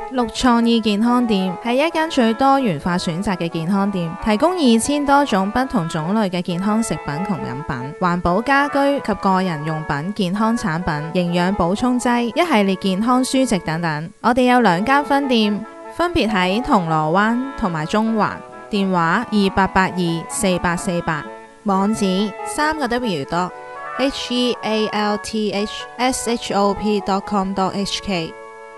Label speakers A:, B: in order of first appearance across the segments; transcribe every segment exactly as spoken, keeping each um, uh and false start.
A: 綠創意健康店係一間最多元化選擇嘅健康店，提供二千多種不同種類嘅健康食品同飲品、環保家居及個人用品、健康產品、營養補充劑、一系列健康書籍等等。我哋有兩間分店，分別喺銅鑼灣同埋中環，電話二八八二四八四八，網址三個 W 多 H E A L T H S H O P dot com dot H K。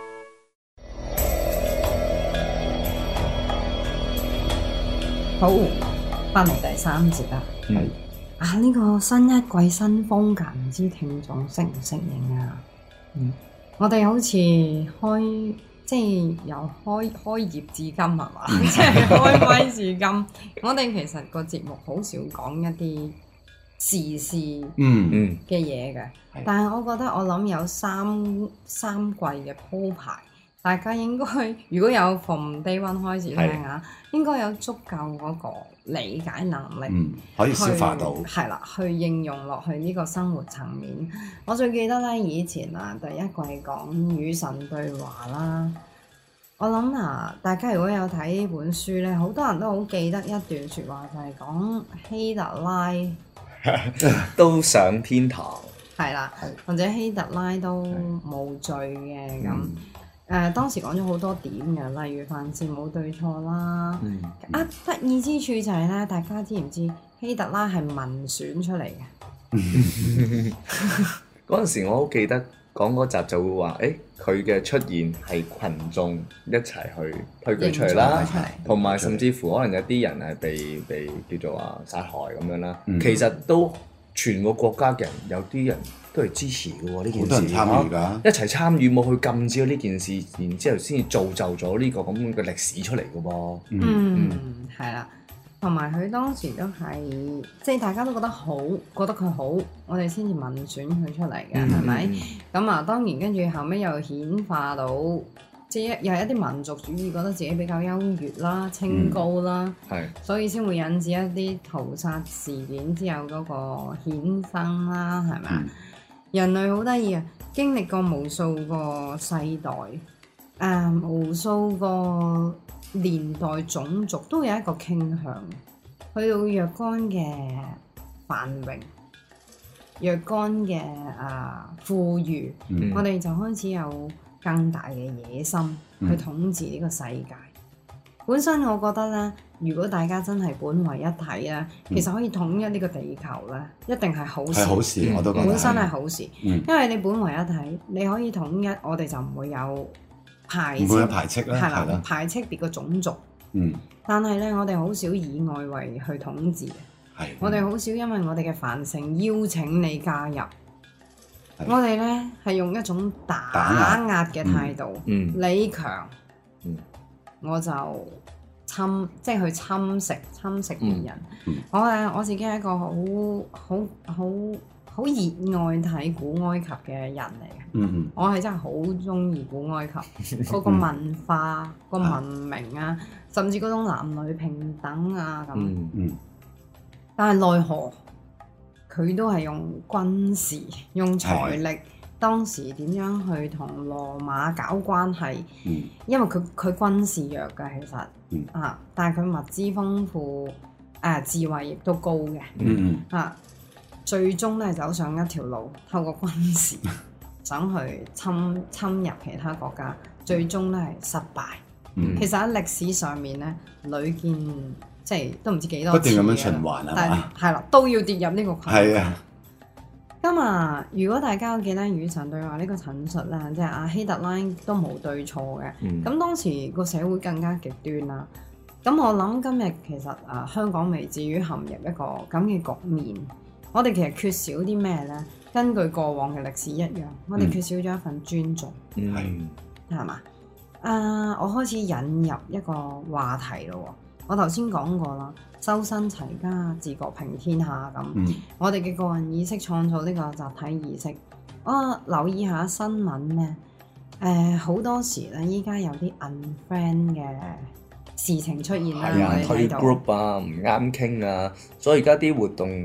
B: 好，翻嚟第三節啦。
C: 係
B: 啊，呢、個新一季新風格，唔知聽眾適唔適應啊？
C: 嗯，
B: 我哋好似開即係由開開業至今係嘛，即係開麥至今。我哋其實個節目好少講一啲時事
C: 嗯嗯
B: 嘅嘢嘅，但係我覺得我諗有三三季嘅鋪排。大家應該如果有從 day one 開始聽下，應該有足夠嗰個理解能力，
C: 嗯，可以消化到，
B: 係啦，去應用落去呢個生活層面。我最記得咧，以前啊，第一季講與神對話啦。我諗啊，大家如果有睇呢本書咧，好多人都好記得一段説話，就係講希特拉
D: 都上天堂，
B: 係啦，或者希特拉都無罪嘅咁。誒、呃、當時講咗好多點嘅，例如凡事冇對錯啦。
D: 嗯
B: 啊，得意之處就係咧，大家知唔知希特拉係民選出嚟嘅？
D: 嗰陣時我好記得講嗰集就會話，誒佢嘅出現係群眾一齊去推佢出嚟啦，同埋甚至乎可能有啲人係被被叫做話殺害咁樣啦。
C: 嗯、
D: 其實都全個國家嘅人有啲人都係支持嘅喎，呢件事，
C: 好多人參與㗎，
D: 一齊參與冇去禁止咗呢件事，然之後先至造就咗呢個咁樣嘅歷史出嚟嘅噃。
B: 嗯，係啦、嗯，同埋佢當時都係即係大家都覺得好，覺得佢好，我哋先至民選佢出嚟嘅，係咪、嗯？咁啊，當然跟住後尾又顯化到，即係又係一啲民族主義，覺得自己比較優越啦、清高啦，係、嗯，所以先會引致一啲屠殺事件之後嗰個衍生啦，係咪啊？嗯、人類好得意啊，經歷過無數個世代，誒、呃，無數個年代種族都有一個傾向，去到若干嘅繁榮、若干嘅啊富裕，嗯、我哋就開始有更大嘅野心去統治呢個世界。嗯、本身我覺得咧，如果大家真係本為一體咧，嗯、其實可以統一呢個地球咧，一定係好事。係好事，我都覺得本身係好事，嗯、因為你本為一體，你可以統一，我哋就唔會有排斥，唔會有排斥啦，係啦的，排斥別個種族。嗯，但係咧，我哋好少以外圍去統治嘅，係的，我哋好少因為我哋嘅繁盛邀請你加入。我哋咧係用一種打壓嘅態度，嗯、你強，嗯、我就侵，即係去侵蝕、侵蝕別人。嗯嗯、我誒我自己係一個好好好好熱愛睇古埃及嘅人嚟嘅。嗯、我係真係好中意古埃及嗰個文化、個文明啊，甚至嗰種男女平等啊咁。嗯嗯、但係奈何？佢都係用軍事、用財力，的當時點樣去同羅馬搞關係？嗯、因為佢佢軍事弱嘅其實，嗯、啊，但係佢物資豐富，誒、呃、智慧亦都高嘅，嗯、啊，最終咧走上一條路，透過軍事想去侵侵入其他國家，最終咧係失敗。嗯、其實喺歷史上面咧，屢見。即係都唔知幾多次，不斷咁樣循環係嘛？係啦，都要跌入呢個群。係啊。咁啊，如果大家記得與神對話呢個陳述啦，即係阿希特拉都冇對錯嘅。咁、嗯、當時個社會更加極端啦。咁我諗今日其實啊，香港未至於陷入一個咁嘅局面。我哋其實缺少啲咩咧？根據過往嘅歷史一樣，我哋缺少咗一份尊重。係、嗯。係嘛？啊，我開始引入一個話題咯。我頭先講過啦，修身齊家治國平天下咁。嗯、我哋嘅個人意識創造呢個集體意識。我留意下新聞咧，誒、呃、好多時咧，依家有啲 unfriend 嘅事情出現啦，
D: 係啊，推 group 啊，唔啱傾啊，所以而家啲活動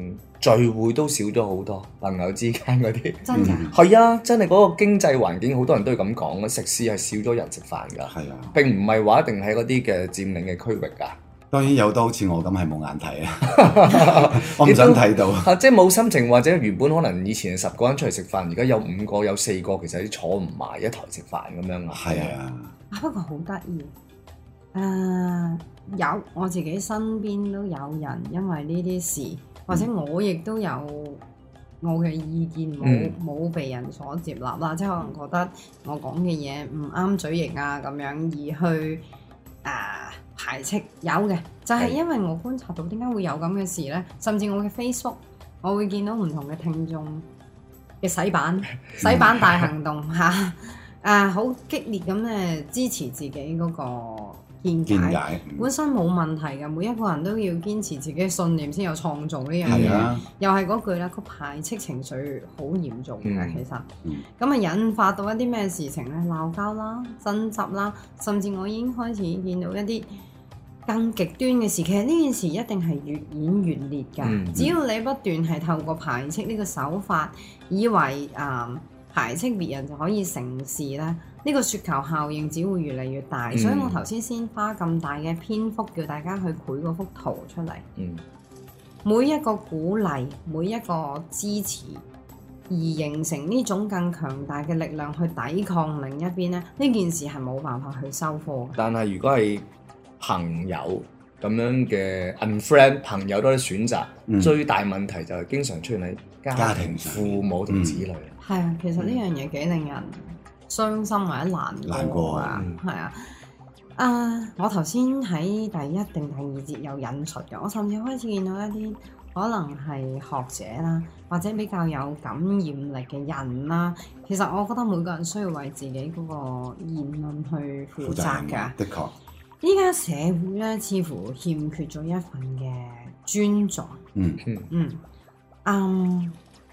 D: 聚會都少咗好多，朋友之間嗰啲。
B: 真㗎？
D: 係啊，真係嗰個經濟環境，好多人都係咁講嘅，食肆係少咗人食飯㗎。
C: 係啊，
D: 並唔係話一定喺嗰啲嘅佔領嘅區域㗎。
C: 當然有都好似我咁係冇眼睇啊，我唔想睇到。
D: 啊，即係冇心情，或者原本可能以前十個人出嚟食飯，而家有五個有四個，其實都坐唔埋一台食飯咁樣啊。
C: 係啊，
B: 啊不過好得意，誒有我自己身邊都有人因為呢啲事，或者我亦都有我嘅意見冇冇被人所接納啦，即係可能覺得我講嘅嘢唔啱嘴型啊咁樣，而去誒排斥有嘅，就係因為我觀察到點解會有咁嘅事呢？甚至我嘅 Facebook，我會見到唔同嘅聽眾嘅洗版洗版大行動嚇，誒好激烈咁咧支持自己嗰個見解，
C: 見解
B: 本身冇問題嘅，每一個人都要堅持自己嘅信念先有創造呢樣嘢。
C: 係啊，
B: 又係嗰句啦，個排斥情緒好嚴重嘅，
D: 嗯
B: 其實，
C: 嗯
B: 咁啊引發到一啲咩事情咧？鬧交啦、爭執啦，甚至我已經開始見到一啲更極端嘅事。其實呢件事一定係越演越烈㗎。
D: 嗯
B: 只要你不斷係透過排斥呢個手法，以為誒、呃、排斥別人就可以成事咧。呢個雪球效應只會越嚟越大，
D: 嗯
B: 所以我頭先先花咁大嘅篇幅叫大家去繪嗰幅圖出嚟。
D: 嗯，
B: 每一個鼓勵，每一個支持，而形成呢種更強大嘅力量去抵抗另一邊咧，呢件事係冇辦法去收貨嘅。
D: 但係如果係朋友咁樣嘅 unfriend 朋友多啲選擇，
C: 嗯
D: 最大問題就係經常出現喺家
C: 家
D: 庭、
C: 庭上
D: 父母同子女。
B: 係啊，其實呢樣嘢幾令人傷心或者難
C: 難過
B: 過啊，
D: 嗯
B: 係啊。啊！我頭先喺第一定第二節有引述嘅，我甚至開始見到一啲可能係學者啦，或者比較有感染力嘅人啦。其實我覺得每個人需要為自己嗰個言論去負責㗎。
C: 的確。
B: 依家社會咧，似乎欠缺咗一份嘅尊重。
C: 嗯
D: 嗯
B: 嗯，嗯，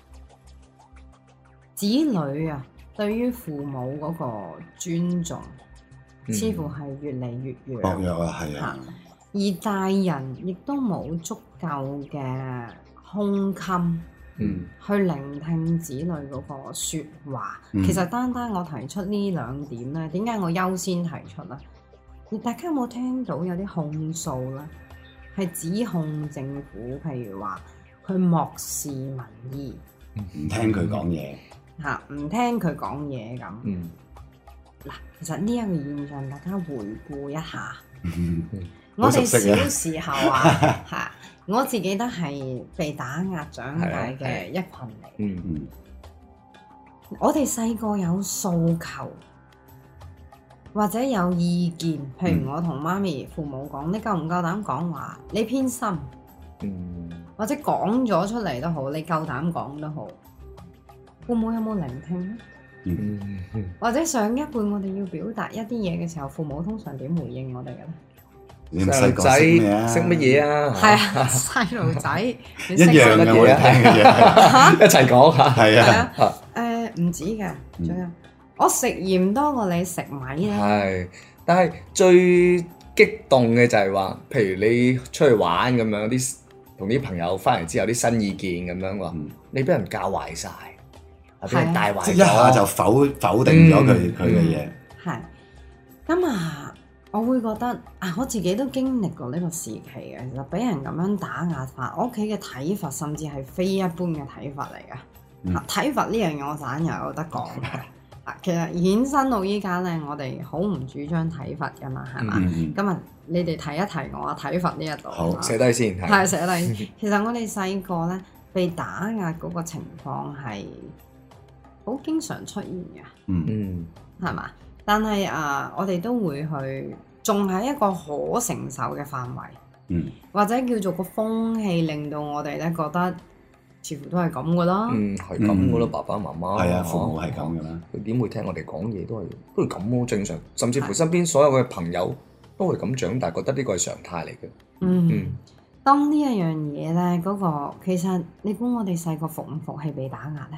B: 子女啊，對於父母嗰個尊重，
D: 嗯
B: 似乎係越嚟越弱。
C: 薄弱啊，係啊，
B: 而大人亦都冇足夠嘅胸襟
D: 嗯
B: 去聆聽子女嗰個説話。
C: 嗯
B: 其實單單我提出呢兩點咧，點解我優先提出咧？而大家有冇聽到有啲控訴咧，係指控政府，譬如話佢漠視民意，
C: 唔聽佢講嘢。
B: 嚇唔聽佢講嘢咁。
D: 嗯
B: 嗱，其實呢一個現象，大家回顧一下。
C: 嗯
B: 我哋
C: 好熟悉啊
B: 小時候啊，嚇，我自己都係被打壓長大嘅一群嚟。
D: 嗯
C: 嗯
B: 我哋細個有訴求或者有意見，譬如我同媽咪、父母講，你夠唔夠膽講話？你偏心，
D: 嗯
B: 或者講咗出嚟都好，你夠膽講都好。父母有冇聆聽咧？
D: 嗯嗯
B: 或者上一輩我哋要表達一啲嘢嘅時候，父母通常點回應我哋嘅咧？
C: 你唔細個識咩啊？
D: 識乜嘢啊？
B: 係啊，細路仔
C: 一樣嘅，我哋聽嘅嘢。
D: 一齊講下。
C: 係
B: 係
C: 啊，
B: 啊，誒唔止㗎，仲有我食鹽多過你食米咧。
D: 係，但係最激動嘅就係話，譬如你出去玩咁樣，啲同啲朋友翻嚟之後啲新意見咁樣喎，
C: 嗯
D: 你俾人教壞晒，俾人帶壞咗，
C: 即係一下就否否定咗佢佢嘅嘢。
B: 係咁啊，我會覺得啊，我自己都經歷過呢個時期嘅，其實俾人咁樣打壓法，我屋企嘅體罰甚至係非一般嘅體罰嚟㗎。
C: 嗯
B: 啊體罰呢樣嘢我盞又有得講嘅。啊，其實衍生到依家咧，我哋好唔主張體罰㗎嘛，係嘛？
C: 嗯嗯
B: 今日你哋提一提我啊，體罰呢一度
C: 好
B: 啊
D: 寫低先。
B: 係寫低。其實我哋細個咧被打壓嗰個情況係好經常出現嘅。
C: 嗯
D: 嗯
B: 係嘛？但係啊、我哋都會去，仲係一個可承受嘅範圍，
C: 嗯
B: 或者叫做個風氣，令到我哋咧覺得似乎都係咁噶啦。
D: 嗯，係咁噶啦，爸爸媽媽
C: 係啊，父母係咁噶啦。
D: 佢點會聽我哋講嘢？都係都係咁咯，正常。甚至乎身邊所有嘅朋友都係咁長大，覺得呢個係常態嚟嘅。
B: 嗯，
D: 嗯，
B: 當呢一樣嘢咧，嗰、個其實你估我哋細個服唔服氣被打壓咧？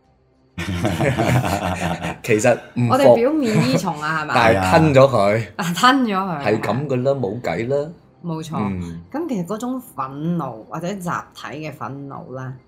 D: 其實唔
B: 我哋
D: 服，
B: 表面依從啊，係
D: 但
B: 咪？
D: 係吞咗佢，
B: 啊，吞咗佢
D: 係咁噶啦，冇計啦。
B: 冇錯。
D: 嗯
B: 咁其實嗰種憤怒或者集體嘅憤怒咧，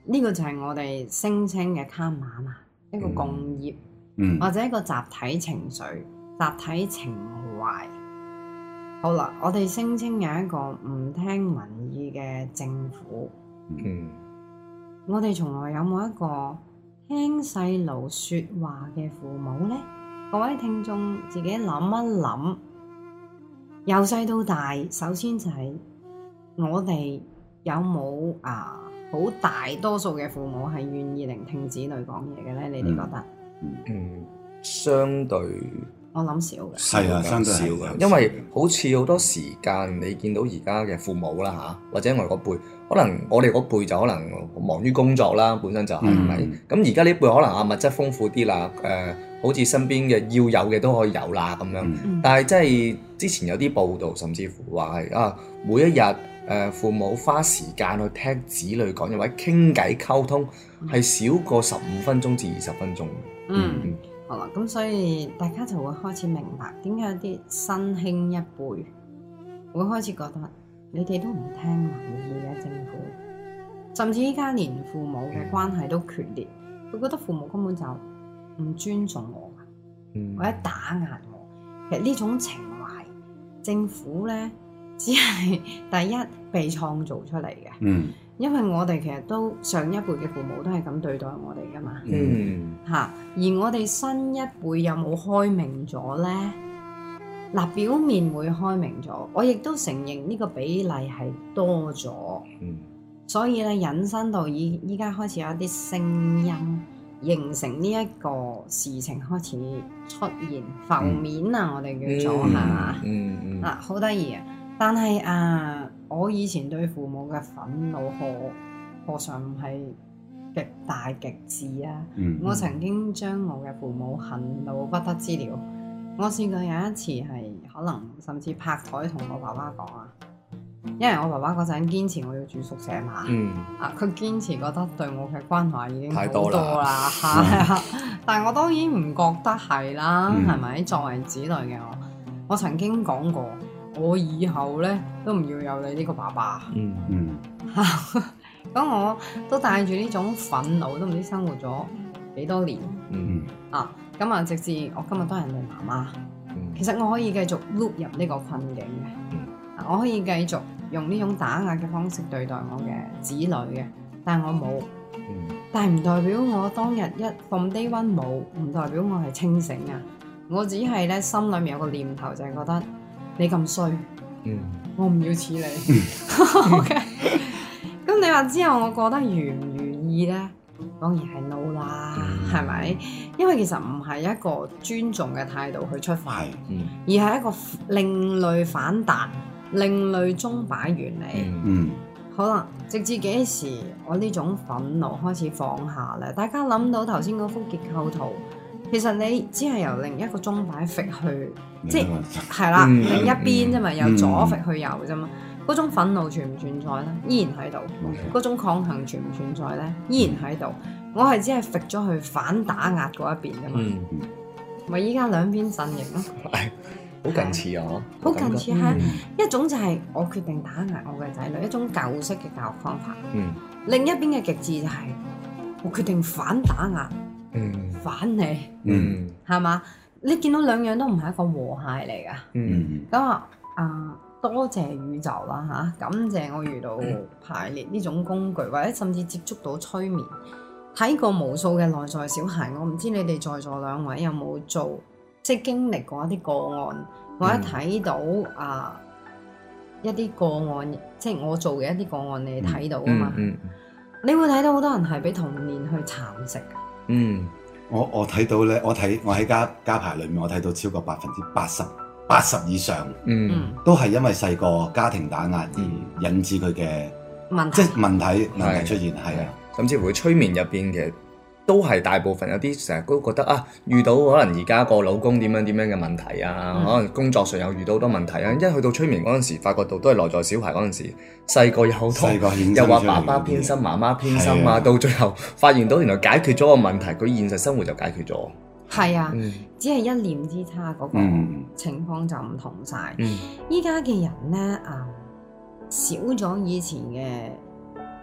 B: 呢個就係我哋聲稱嘅卡瑪嘛，一個共業，
C: 嗯，
B: 或者一個集體情緒、集體情懷。好啦，我哋聲稱有一個唔聽民意嘅政府，
D: 嗯，
B: 我哋從來有冇一個聽細路說話嘅父母呢？各位聽眾自己諗一諗，由細到大，首先就係我哋有冇啊好大多數嘅父母係願意聆聽子女講嘢嘅呢？你哋覺得？
D: 嗯，相對。
B: 我諗少嘅，
C: 係啊，相對
D: 少
C: 係
D: 嘅，因為好似好多時間你見到而家嘅父母啦嚇，或者我哋嗰輩，可能我哋嗰輩就可能忙於工作啦，本身就係咪？咁而家呢輩可能啊物質豐富啲啦，誒、呃、好似身邊嘅要有嘅都可以有啦咁樣。
C: 嗯、
D: 但係即係之前有啲報道，甚至乎話係啊每一日誒、呃、父母花時間去聽子女講嘢或者傾偈溝通，係少過十五分鐘至二十分鐘。
B: 嗯。嗯好啦，咁所以大家就會開始明白點解有啲新興一輩會開始覺得你哋都唔聽民意嘅政府，甚至依家連父母嘅關係都決裂，佢覺得父母根本就唔尊重我，
D: 嗯、
B: 或者打壓我。其實呢種情懷，政府咧只係第一被創造出嚟嘅。
C: 嗯。
B: 因為我哋其實都上一輩嘅父母都係咁對待我哋噶嘛，
D: 嗯
B: 嚇、嗯，而我哋新一輩有冇開明咗呢？嗱，表面會開明咗，我亦都承認呢個比例係多咗，
D: 嗯、
B: 所以咧引申到依依家開始有一啲聲音形成呢一個事情開始出現浮面啊，我哋叫做係嘛？
D: 嗯嗯，
B: 嗱，好得意啊！但係啊，我以前對父母嘅憤怒何何嘗唔係極大極致啊！
C: 嗯、
B: 我曾經將我嘅父母恨到不得之了。我試過有一次係可能甚至拍台同我爸爸講啊，因為我爸爸嗰陣堅持我要住宿舍嘛，
D: 嗯、
B: 啊佢堅持覺得對我嘅關懷已經好
D: 太多
B: 啦，係啊，但係我當然唔覺得係啦，係咪、嗯？作為子女嘅我，我曾經講過。我以後咧都唔要有你呢個爸爸。
D: 嗯
C: 嗯。
B: 咁我都帶住呢種憤怒，都唔知生活咗幾多年。
D: 嗯。
B: 啊，咁啊，直至我今日都係人哋媽媽。
D: 嗯。
B: 其實我可以繼續 loop 入呢個困境嘅。
D: 嗯。
B: 啊，我可以繼續用呢種打壓嘅方式對待我嘅子女嘅，但係我冇。
D: 嗯。
B: 但係唔代表我當日一 from day one 冇，唔代表我係清醒啊！我只係咧心裏面有個念頭，就係覺得。你咁衰，
D: 嗯，
B: 我唔要似你。OK，咁你話之後，我覺得如唔如意咧，當然係 no 啦，係咪、嗯？因為其實唔係一個尊重嘅態度去出發，
D: 嗯、
B: 而係一個另類反彈、另類鐘擺原理。
C: 嗯，嗯
B: 好啦，直至幾時我呢種憤怒開始放下咧？大家諗到頭先嗰幅結構圖。其實你只係由另一個鐘擺揈去，即係係啦，嗯、另一邊啫嘛，由左揈去右啫嘛。嗰、嗯、種憤怒存唔存在咧？依然喺度。嗰、嗯、種抗衡存唔存在咧？依然喺度。我係只係揈咗去反打壓嗰一邊啫嘛。咪依家兩邊陣營咯。
D: 係，好近似啊！
B: 好近似係一種就係我決定打壓我嘅仔女，一種舊式嘅教育方法。嗯。另一邊嘅極致就係我決定反打壓。嗯，反你，嗯，係嘛？你見到兩樣都唔係一個和諧嚟噶，嗯，咁啊，啊，多謝宇宙啦吓、啊，感謝我遇到排列呢種工具，或者甚至接觸到催眠，睇過無數嘅內在小孩，我唔知你哋在座兩位有冇做，即係經歷過一啲個案，或者睇到、嗯、啊一啲個案，即係我做嘅一啲個案，你睇到啊嘛，嗯嗯嗯、你會睇到好多人係俾童年去蠶食。
C: 嗯，我我睇到咧，我睇我喺家家排裏面，我睇到超過百分之八十八十以上，嗯，都係因為細個家庭打壓而引致佢嘅問題，即係問題問題出現，係啊，
D: 甚至乎催眠入邊嘅都係大部分有啲成日都覺得啊，遇到可能而家個老公點樣點樣嘅問題啊，嗯、可能工作上又遇到好多問題啊，一去到催眠嗰陣時，發覺到都係內在小孩嗰陣時，細個有好多，又話爸爸偏心、媽媽偏心啊，到最後發現到原來解決咗個問題，佢現實生活就解決咗。
B: 係啊，嗯、只係一念之差，嗰、那個情況就唔同晒。依家嘅人咧啊，少咗以前嘅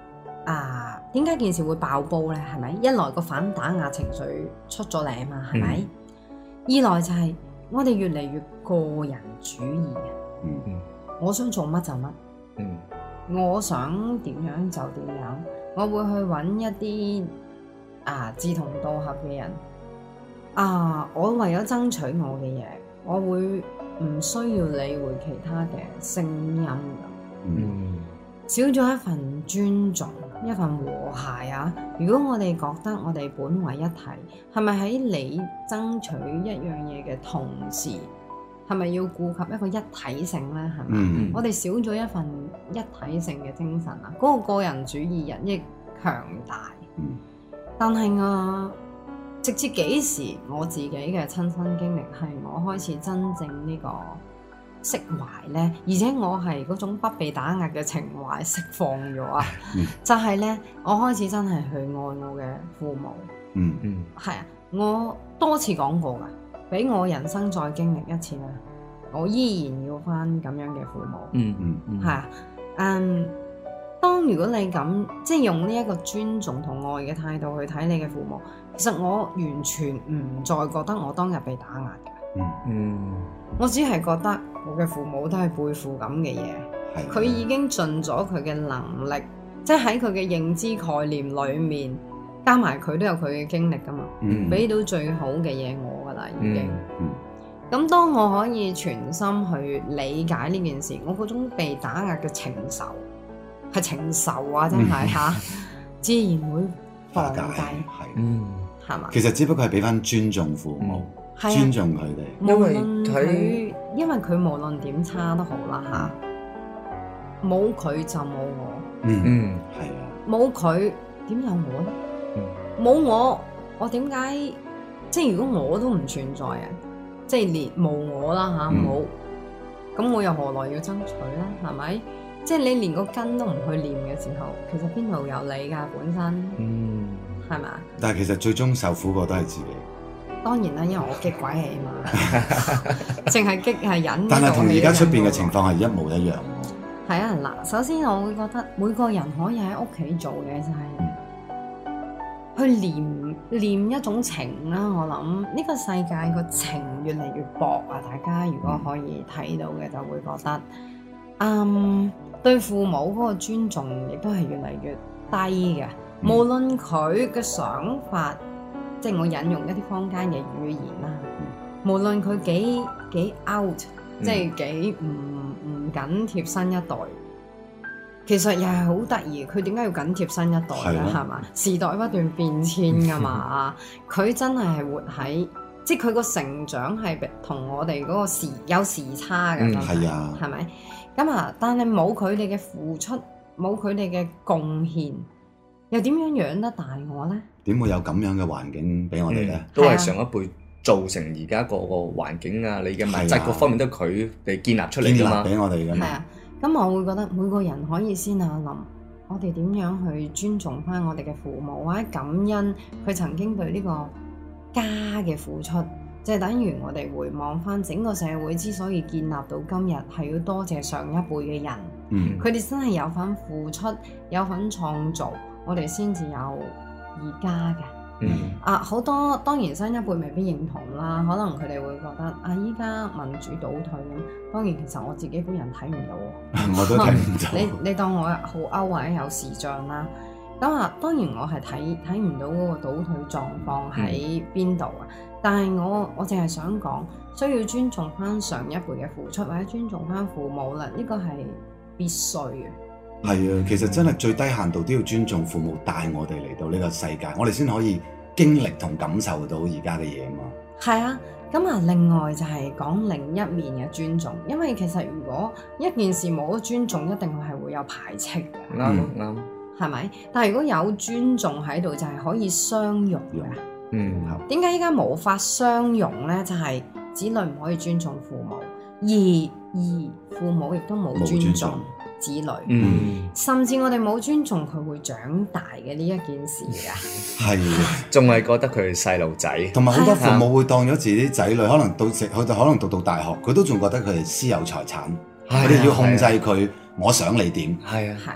B: 啊，點解件事會爆煲咧？係咪？一來個反打壓情緒出咗嚟啊嘛，係咪？嗯、二來就係我哋越嚟越個人主義啊。嗯嗯，我想做乜就乜。嗯，我想點樣就點樣。我會去揾一啲啊志同道合嘅人。啊，我為咗爭取我嘅嘢，我會唔需要理會其他嘅聲音㗎。嗯，少咗一份尊重。一份和諧啊！如果我哋覺得我哋本為一體，係咪喺你爭取一樣嘢嘅同時，係咪要顧及一個一體性呢？係咪？嗯、我哋少咗一份一體性嘅精神啊！嗰、那個個人主義日益強大。嗯、但係啊，直至幾時我自己嘅親身經歷係我開始真正呢、這個釋懷咧，而且我係嗰種不被打壓嘅情懷釋放咗啊！嗯、就係咧，我開始真係去愛我嘅父母。嗯嗯，係啊，我多次講過㗎，俾我人生再經歷一次咧，我依然要返咁樣嘅父母。嗯嗯嗯，係啊，嗯，當如果你咁即係用呢一個尊重同愛嘅態度去睇你嘅父母，其實我完全唔再覺得我當日被打壓嘅。嗯嗯，我只係覺得我嘅父母都係背負咁嘅嘢，佢的已經盡咗佢嘅能力，即係喺佢嘅認知概念裏面，加埋佢都有佢嘅經歷噶嘛，俾、嗯、到最好嘅嘢我噶啦已經。咁、嗯嗯、當我可以全心去理解呢件事，我嗰種被打壓嘅情仇係情仇啊，真係吓，嗯、自然會放低，係，嗯，係嘛？其實只不過係俾翻尊重父母。嗯啊、尊重佢哋，因為佢，因為佢無論點差都好啦吓，冇佢就冇我，嗯嗯，係啊，冇佢點有我咧？冇、嗯、我，我點解？即係如果我都唔存在啊，即係連冇我啦吓，冇、嗯，咁我又何來要爭取咧？係咪？即係你連個根都唔去念嘅時候，其實邊度有你噶本身？嗯，係咪？但係其實最終受苦個都係自己。當然啦，因為我激鬼氣嘛，淨係激係忍。但係同而家出邊嘅情況係一模一樣。係啊，嗱，首先我會覺得每個人可以喺屋企做嘅就係去念念一種情啦。我諗呢個世界個情越嚟越薄啊！大家如果可以睇到嘅，就會覺得，嗯，對父母嗰個尊重亦都係越嚟越低嘅。嗯、無論佢嘅想法。即係我引用一啲坊間嘅語言啦，嗯、無論佢幾幾 out，、嗯、即係幾唔唔緊貼新一代，其實又係好得意。佢點解要緊貼新一代咧？係嘛？時代不斷變遷噶嘛，佢真係係活喺，即係佢個成長係同我哋嗰個時有時差嘅。係啊、嗯，係咪？咁啊，但係冇佢哋嘅付出，冇佢哋嘅貢獻，又點樣養得大我咧？點會有咁樣嘅環境俾我哋咧？都係上一輩造成而家個個環境啊，你嘅物質各方面都佢哋建立出嚟㗎嘛，俾我哋㗎嘛。係啊，咁我會覺得每個人可以先下諗，我哋點樣去尊重翻我哋嘅父母，或者感恩佢曾經對呢個家嘅付出，即係等於我哋回望翻整個社會之所以建立到今日，係要多謝上一輩嘅人。嗯，佢哋真係有份付出，有份創造，我哋先至有而家嘅，嗯、啊好多當然新一輩未必認同啦，可能佢哋會覺得啊依家民主倒退咁，當然其實我自己本人睇唔到，我都睇唔到。你你當我好歐或者有視像啦，咁啊當然我係睇睇唔到嗰個倒退狀況喺邊度啊，嗯、但係我我淨係想講，需要尊重翻上一輩嘅付出，或者尊重翻父母啦，呢個係必須嘅。係啊，其實真係最低限度都要尊重父母帶我哋嚟到呢個世界，我哋先可以經歷同感受到而家嘅嘢嘛。係啊，咁啊，另外就係講另一面嘅尊重，因為其實如果一件事冇咗尊重，一定係會有排斥嘅。啱啱、嗯，係咪？但係如果有尊重喺度，就係可以相容嘅。嗯，點解依家無法相容呢？就係、是、子女唔可以尊重父母，而而父母亦都冇尊重子女，嗯、甚至我哋冇尊重佢會長大嘅呢一件事㗎，係仲係覺得佢係細路仔，同埋好多父母會當咗自己啲仔女，可能到食佢哋可能讀到大學，佢都仲覺得佢係私有財產，佢哋要控制佢，我想你點，係啊，係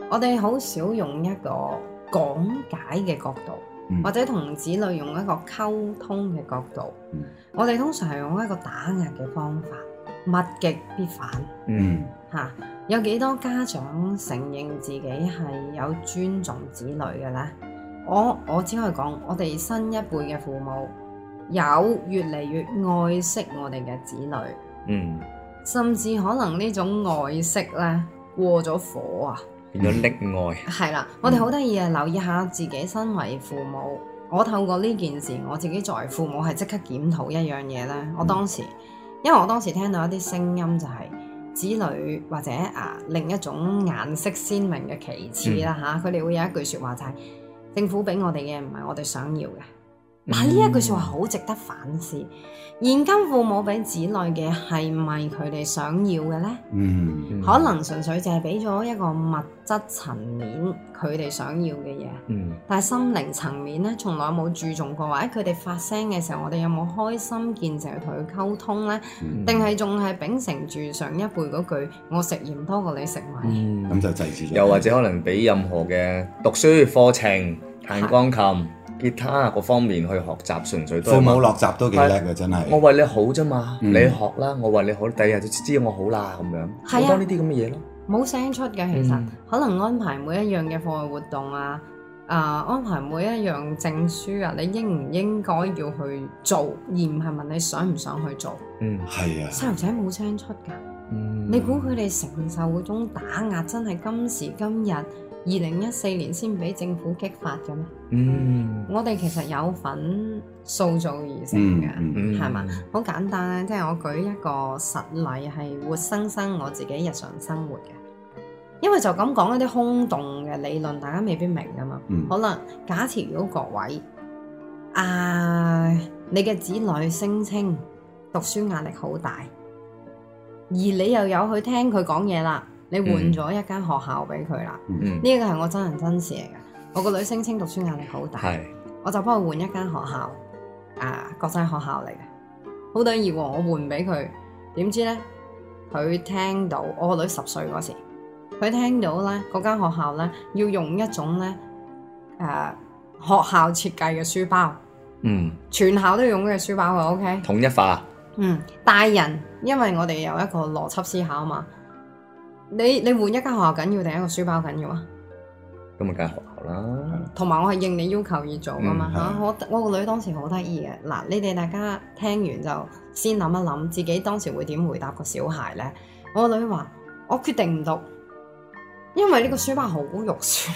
B: 我哋好少用一個講解嘅角度，嗯、或者同子女用一個溝通嘅角度。嗯、我哋通常係用一個打壓嘅方法，物極必反。嗯，嚇、啊，有幾多家長承認自己係有尊重子女嘅呢？我我只可以講，我哋新一輩嘅父母有越嚟越愛惜我哋嘅子女。嗯，甚至可能呢種愛惜咧過咗火啊！
D: 變咗溺愛，
B: 係啦，我哋好得意啊！留意下自己身為父母，我透過呢件事，我自己作為父母係即刻檢討一樣嘢咧。我當時，因為我當時聽到一啲聲音，就係子女或者啊另一種顏色鮮明嘅旗幟啦嚇，佢哋、嗯啊、會有一句説話就係、是、政府俾我哋嘅唔係我哋想要嘅。嗱，呢一句説話好值得反思。現今父母俾子女嘅係咪佢哋想要嘅呢？嗯，可能純粹就係俾咗一個物質層面佢哋想要嘅嘢。嗯，但係心靈層面咧，從來冇注重過。或者佢哋發聲嘅時候，我哋有冇開心見誠去同佢溝通呢？定係仲係秉承住上一輩嗰句我食鹽多過你食米？
C: 咁、嗯、就制止咗。
D: 又或者可能俾任何嘅讀書課程、彈鋼琴、吉他各方面去學習，純粹都
C: 父母落習都幾叻嘅，真係。
D: 我為你好啫嘛，嗯、你學啦，我為你好，第日就知我好啦咁樣。好多呢啲咁嘅嘢咯。
B: 冇聲出嘅，其實、嗯、可能安排每一樣嘅課外活動啊，啊、呃、安排每一樣證書啊，你應唔應該要去做，而唔係問你想唔想去做。嗯，
C: 係啊。
B: 細路仔冇聲出㗎。嗯。你估佢哋承受嗰種打壓真係今時今日？二零一四年先俾政府激發嘅咩？嗯，我哋其實有份塑造而成嘅，係嘛、嗯？好、嗯、簡單咧，即係我舉一個實例，係活生生我自己日常生活嘅。因為就咁講一啲空洞嘅理論，大家未必明噶嘛。嗯、好啦，假設如果各位啊，你嘅子女聲稱讀書壓力好大，而你又有去聽佢講嘢啦。你換咗一間學校俾佢啦，呢個係我真人真事嚟嘅。我個女聲稱讀書壓力好大，是我就幫佢換一間學校，啊國際學校嚟嘅，好得意喎！我換俾佢，點知呢？佢聽到我個女十歲嗰時，佢聽到咧嗰間學校咧要用一種咧誒、啊、學校設計嘅書包，嗯，全校都要用嘅書包嘅 ，OK，
D: 統一化，
B: 嗯，大人因為我哋有一個邏輯思考嘛。你你換一間學校緊要定一個書包緊要啊？
D: 咁咪梗係學校啦。
B: 同埋我係應你要求而做噶嘛嚇、嗯啊。我我個女當時好得意嘅嗱，你哋大家聽完就先諗一諗自己當時會點回答個小孩咧。我個女話：我決定唔讀，因為呢個書包好肉酸。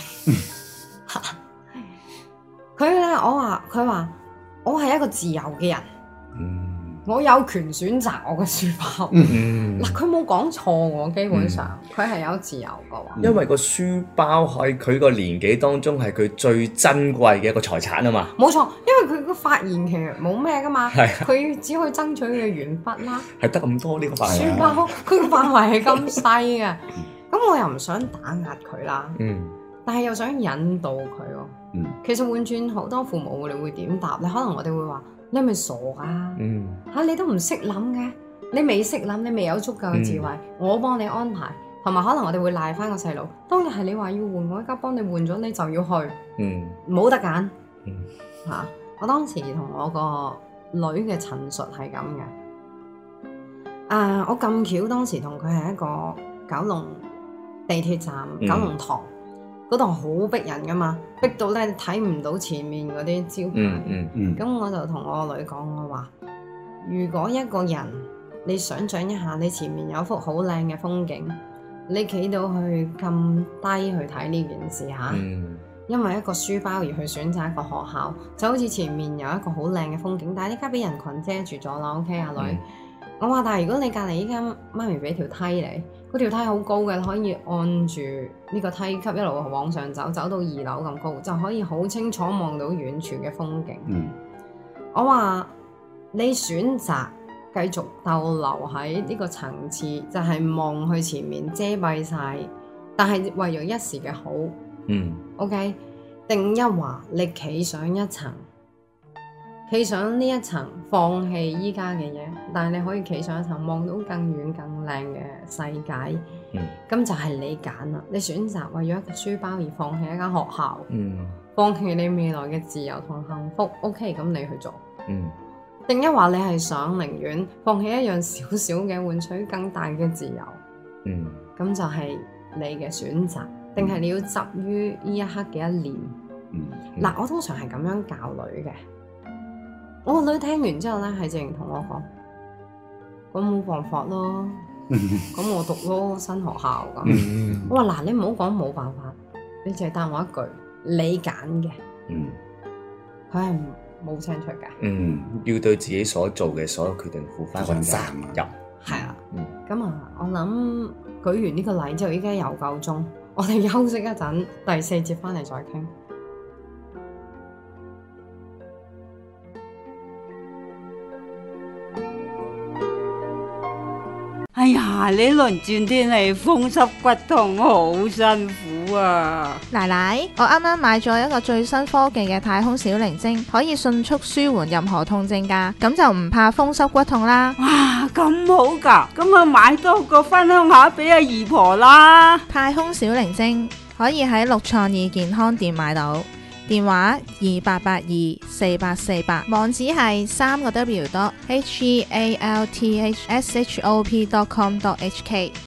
B: 佢咧，我話佢話我係一個自由嘅人。嗯。我有權選擇我嘅書包。嗱，佢冇講錯喎，基本上佢係、嗯、有自由嘅喎。
D: 因為個書包喺佢個年紀當中係佢最珍貴嘅一個財產啊嘛。
B: 冇錯，因為佢個發言其實冇咩噶嘛，佢、啊、只可以爭取佢嘅鉛筆啦。係得咁多呢個範圍。書包佢個範圍係咁細嘅，咁我又唔想打壓佢啦。嗯。但係又想引導佢喎。嗯。其實換轉好多父母，你會點答咧？可能我哋會話。你係咪傻啊？嗯，嚇、啊、你都唔識諗嘅，你未識諗，你未有足夠嘅智慧，嗯、我幫你安排，同埋可能我哋會賴翻個細路。當日係你話要換，我而家幫你換咗，你就要去，嗯，冇得揀，嗯，嚇、啊。我當時同我個女嘅陳述係咁嘅，啊，我咁巧當時同佢係一個九龍地鐵站、嗯、九龍塘。嗰度好逼人噶嘛，逼到咧睇唔到前面嗰啲招牌。嗯嗯嗯。咁、嗯、我就同我個女講，我話：如果一個人，你想像一下，你前面有幅好靚嘅風景，你企到去咁低去睇呢件事嚇，嗯、因為一個書包而去選擇一個學校，就好似前面有一個好靚嘅風景，但係依家俾人群遮住咗啦。OK，阿女，嗯、我話：但係如果你隔離依家媽咪俾條梯你。嗰條梯好高嘅，可以按住呢個梯級一路往上走，走到二樓咁高，就可以好清楚望到遠處嘅風景。嗯、我話你選擇繼續逗留喺呢個層次，就係、是、望去前面遮蔽晒，但係為咗一時嘅好。嗯、OK，定一話你企上一層， 企上呢一層，放棄依家嘅嘢，但係你可以企上一層，望到更遠更靚嘅世界。咁、嗯、就係你揀啦，你選擇為咗一個書包而放棄一間學校，嗯、放棄你未來嘅自由同幸福。OK， 咁你去做。定一話你係想寧願放棄一樣小小嘅，換取更大嘅自由。咁、嗯、就係你嘅選擇，定係你要執於呢一刻嘅一念。嗱、嗯嗯，我通常係咁樣教女嘅。我個女聽完之後咧，係直情同我講：咁冇辦法咯，咁我讀咯新學校咁。我話嗱，你唔好講冇辦法，你淨係答我一句，你揀嘅。佢係冇聲出嘅。嗯，
D: 要對自己所做嘅所有決定負翻個責任。
B: 係啊。咁啊，我諗舉完呢個例之後，依家又夠鐘，我哋休息一陣，第四節翻嚟再傾。
E: 哎呀，呢輪轉天氣風濕骨痛，好辛苦啊！
A: 奶奶，我啱啱買咗一個最新科技嘅太空小靈精，可以迅速舒緩任何痛症噶，咁就唔怕風濕骨痛啦。
E: 哇，咁好噶，咁啊買多個分享下俾阿姨婆啦。
A: 太空小靈精可以喺六創意健康店買到。電話二八八二四八四八，網址係三個 W dot H E A L T H S H O P dot com dot H K。